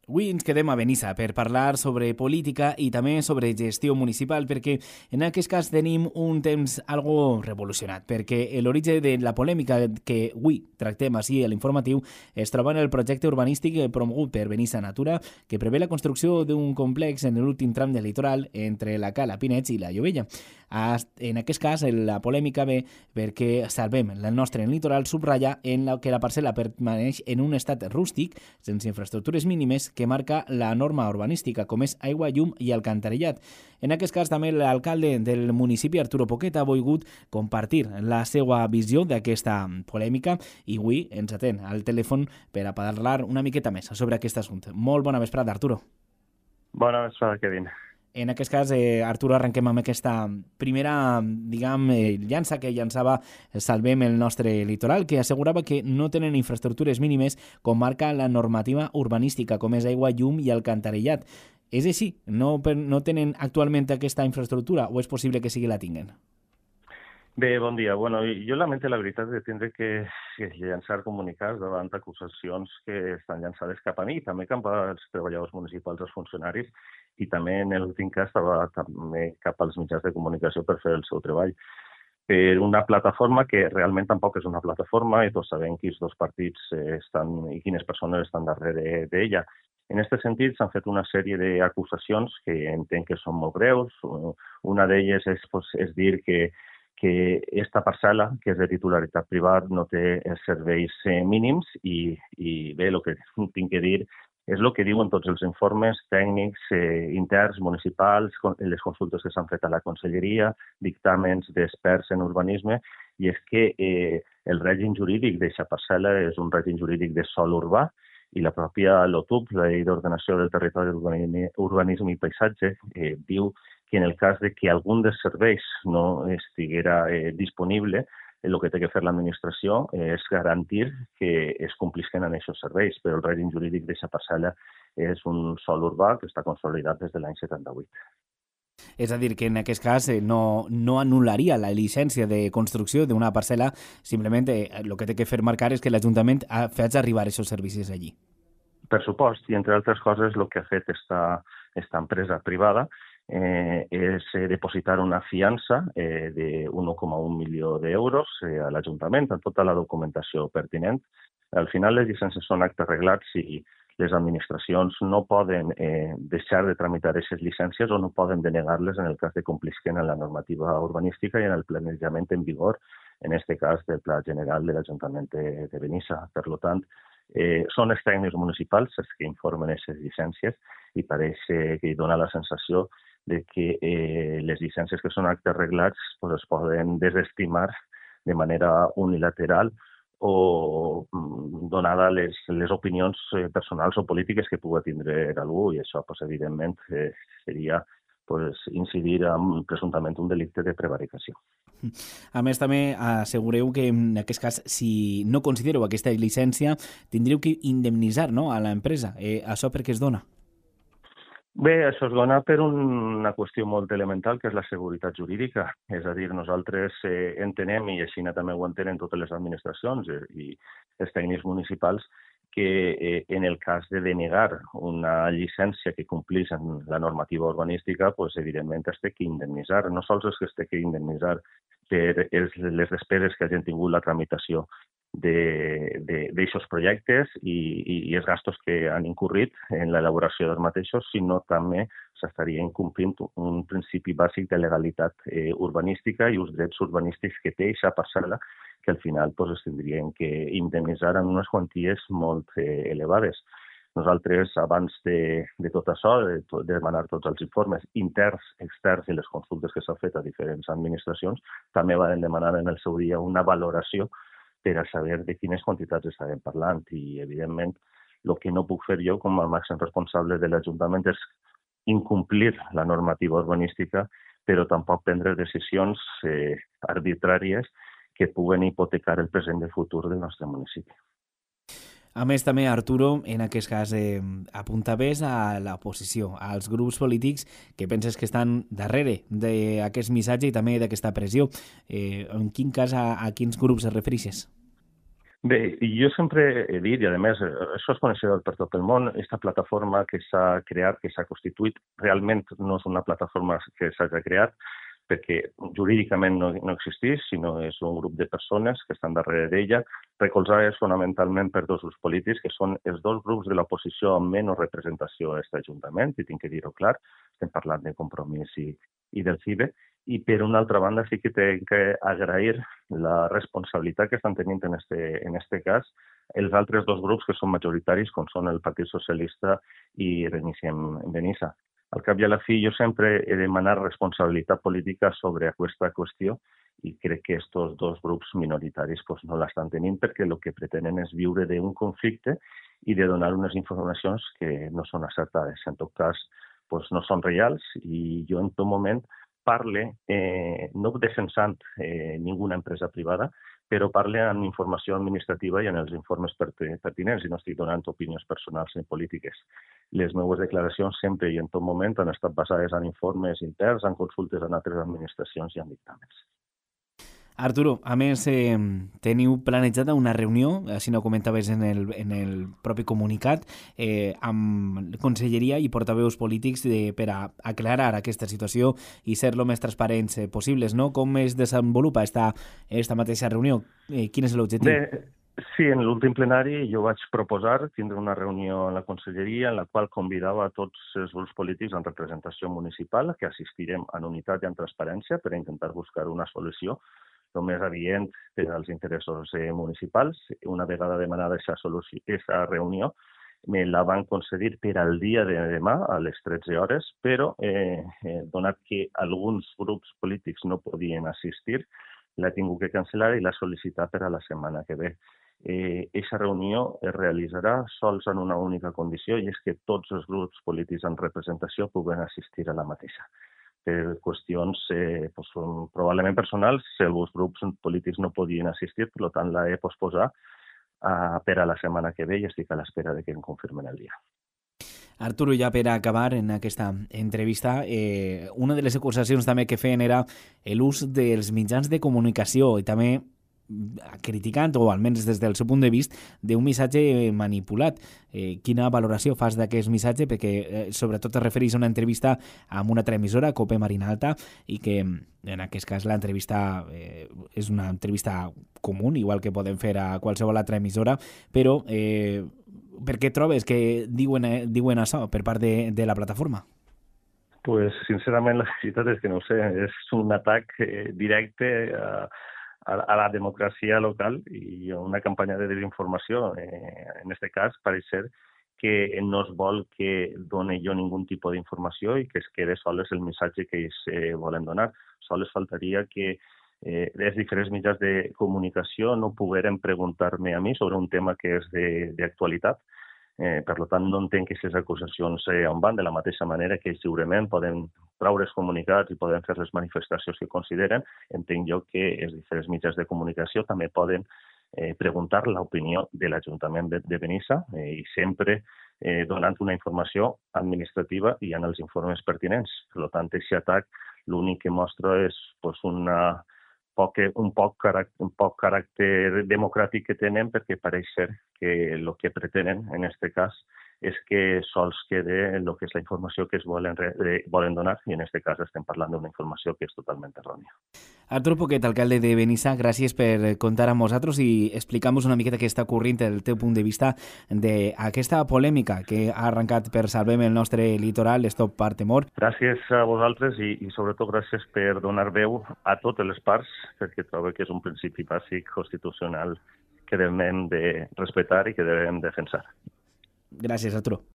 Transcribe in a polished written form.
Avui ens quedem a Benissa per parlar sobre política i també sobre gestió municipal, perquè en aquest cas tenim un temps algo revolucionat, perquè l'origen de la polèmica que avui tractem així a l'informatiu es troba en el projecte urbanístic promogut per Benissa Natura, que prevé la construcció d'un complex en l'últim tram del litoral entre la Cala Pinets i la Llobella. En aquest cas, la polèmica ve perquè Salvem el nostre litoral subratlla que la parcel·la permaneix en un estat rústic, sense infraestructures mínimes, que marca la norma urbanística, com és aigua, llum i alcantarellat. En aquest cas, també l'alcalde del municipi, Arturo Poquet, ha volgut compartir la seva visió d'aquesta polèmica i avui ens atén al telèfon per a parlar una miqueta més sobre aquest assumpte. Molt bona vesprada, Arturo. Bona vesprada, Kevin. En aquest cas, Arturo, arrenquem amb aquesta primera, llança que llançava Salvem el nostre litoral, que assegurava que no tenen infraestructures mínimes com marca la normativa urbanística, com és aigua, llum i alcantarellat. És així? No tenen actualment aquesta infraestructura o és possible que sí que la tinguen? Bé, bon dia. Bueno, jo lamento la veritat de tindre que llançar comunicats davant acusacions que estan llançades cap a mi, també cap als treballadors municipals, als funcionaris, i també en l'últim cas també cap als mitjans de comunicació per fer el seu treball. Per una plataforma que realment tampoc és una plataforma i tots sabem quins dos partits estan i quines persones estan darrere d'ella. En aquest sentit, s'han fet una sèrie d'acusacions que entenc que són molt greus. Una d'elles és dir que aquesta parcel·la, que és de titularitat privada, no té els serveis mínims i bé, el que tinc que dir és el que diuen tots els informes tècnics interns, municipals, les consultes que s'han fet a la conselleria, dictàmens d'experts en urbanisme, i és que el règim jurídic d'aquesta parcel·la és un règim jurídic de sòl urbà i la pròpia LOTUP, la Llei d'Ordenació del Territori, Urbanisme i Paisatge, diu que en el cas de que algun dels serveis no estiguera disponible, el que té que fer l'administració és garantir que es complisquen en aquests serveis, però el règim jurídic d'aquesta parcel·la és un sòl urbà que està consolidat des de l'any 78. És a dir, que en aquest cas no anul·laria la llicència de construcció d'una parcel·la, simplement el que té que fer marcar és que l'Ajuntament ha fet arribar aquests servicis allí. Per supost, i entre altres coses el que ha fet esta empresa privada és depositar una fiança de 1,1 milió d'euros a l'Ajuntament amb tota la documentació pertinent. Al final les llicències són actes reglats i les administracions no poden deixar de tramitar aquestes llicències o no poden denegar-les en el cas de complisquen en la normativa urbanística i en el planejament en vigor, en aquest cas del Pla General de l'Ajuntament de Benissa. Per tant, són els tècnics municipals els que informen aquestes llicències i pareix que hi dona la sensació de que les llicències que són actes reglats es poden desestimar de manera unilateral o donada les opinions personals o polítiques que pugui tindre algú, i això, evidentment, seria incidir en presumptament un delicte de prevaricació. A més, també assegureu que en aquest cas, si no considereu aquesta llicència, tindríeu que indemnitzar, no, a l'empresa. Això per què es dona? Bé, això es dona per una qüestió molt elemental, que és la seguretat jurídica. És a dir, nosaltres entenem, i així també ho entenen totes les administracions i els tècnics municipals, que en el cas de denegar una llicència que complís amb la normativa urbanística, evidentment es té que indemnitzar. No sols és que es té que indemnitzar per les despeses que hagin tingut la tramitació d'aquests projectes i els gastos que han incurrit en l'elaboració dels mateixos, sinó també s'estaria incomplint un principi bàsic de legalitat urbanística i els drets urbanístics que té aquesta parcel·la, que al final es tindrien que indemnitzar en unes quanties molt elevades. Nosaltres, abans de tot això, de demanar tots els informes interns, externs i les consultes que s'han fet a diferents administracions, també vam demanar en el seu dia una valoració per a saber de quines quantitats estàvem parlant. I, evidentment, el que no puc fer jo com a màxim responsable de l'Ajuntament és incomplir la normativa urbanística, però tampoc prendre decisions arbitràries que puguen hipotecar el present i el futur del nostre municipi. A més, també, Arturo, en aquest cas, apuntaves a l'oposició, als grups polítics que penses que estan darrere d'aquest missatge i també d'aquesta pressió. En quin cas, a quins grups es refereixes? Bé, jo sempre he dit, i a més això és coneixedor per tot el món, aquesta plataforma que s'ha creat, que s'ha constituït, realment no és una plataforma que s'hagi creat perquè jurídicament no existeix, sinó és un grup de persones que estan darrere d'ella, recolzades fonamentalment per dos grups polítics, que són els dos grups de l'oposició amb menys representació a aquest Ajuntament, i tinc que dir-ho clar, estem parlant de Compromís i del CIBE, i per una altra banda sí que tinc que agrair la responsabilitat que estan tenint en este cas els altres dos grups que són majoritaris, com són el Partit Socialista i Reiniciem Benissa. Al cap i a la fi, jo sempre he demanat responsabilitat política sobre aquesta qüestió i crec que aquests dos grups minoritaris no l'estan tenint perquè el que pretenen és viure d'un conflicte i de donar unes informacions que no són acertades. En tot cas, no són reals i jo en tot moment parle, no defensant ninguna empresa privada, però parle amb informació administrativa i en els informes pertinents i no estic donant opinions personals ni polítiques. Les meves declaracions sempre i en tot moment han estat basades en informes interns, en consultes amb altres administracions i en dictàmens. Arturo, a més, teniu planejada una reunió, si no comentaves en el propi comunicat, amb conselleria i portaveus polítics per a aclarar aquesta situació i ser el més transparents possibles, no? Com es desenvolupa esta mateixa reunió? Quin és l'objectiu? Bé, sí, en l'últim plenari jo vaig proposar tindre una reunió en la conselleria en la qual convidava a tots els grups polítics en representació municipal que assistirem en unitat i en transparència per a intentar buscar una solució el més adient per als interessos municipals. Una vegada demanada aquesta reunió, me la van concedir per al dia de demà a les 13 hores, però donat que alguns grups polítics no podien assistir, l'ha tingut que cancel·lar i l'ha sol·licitat per a la setmana que ve. Aquesta reunió es realitzarà sols en una única condició i és que tots els grups polítics en representació puguen assistir a la mateixa. Per qüestions probablement personals, alguns grups polítics no podien assistir, per tant l'he posposat per a la setmana que ve i estic a l'espera que em confirmen el dia. Arturo, ja per acabar en aquesta entrevista, una de les acusacions també que feien era l'ús dels mitjans de comunicació i també criticant, o almenys des del seu punt de vista, d'un missatge manipulat. Quina valoració fas d'aquest missatge? Perquè sobretot es refereix a una entrevista amb una altra emissora, Cope Marina Alta, i que en aquest cas l'entrevista és una entrevista comú, igual que podem fer a qualsevol altra emissora, però per què trobes que diuen això per part de la plataforma? Pues, sincerament, la veritat és que no ho sé. És un atac directe a la democràcia local i una campanya de desinformació. En aquest cas, pareix ser que no es vol que doni jo ningú tipus d'informació i que es quede sols el missatge que ells volen donar. Sols faltaria que els diferents mitjans de comunicació no pogueren preguntar-me a mi sobre un tema que és d'actualitat. Per tant, no entenc que aquestes acusacions on van, de la mateixa manera que ells lliurement poden traure's comunicats i poden fer les manifestacions que consideren. Entenc jo que els diferents mitjans de comunicació també poden preguntar l'opinió de l'Ajuntament de Benissa i sempre donant una informació administrativa i en els informes pertinents. Per tant, aquest atac l'únic que mostra és un poc caràcter democràtic que tenen, perquè pareix ser que el que pretenen en aquest cas és que sols quede el que és la informació que es volen donar i en aquest cas estem parlant d'una informació que és totalment errònia. Artur Poquet, alcalde de Benissa, gràcies per contar amb nosaltres i explicar-nos una miqueta què està ocorrent el teu punt de vista d'aquesta polèmica que ha arrencat per Salvem el nostre litoral, Stop Partemor. Gràcies a vosaltres i sobretot gràcies per donar veu a totes les parts, perquè trobo que és un principi bàsic constitucional que devem de respectar i que devem defensar. Gràcies, Arturo.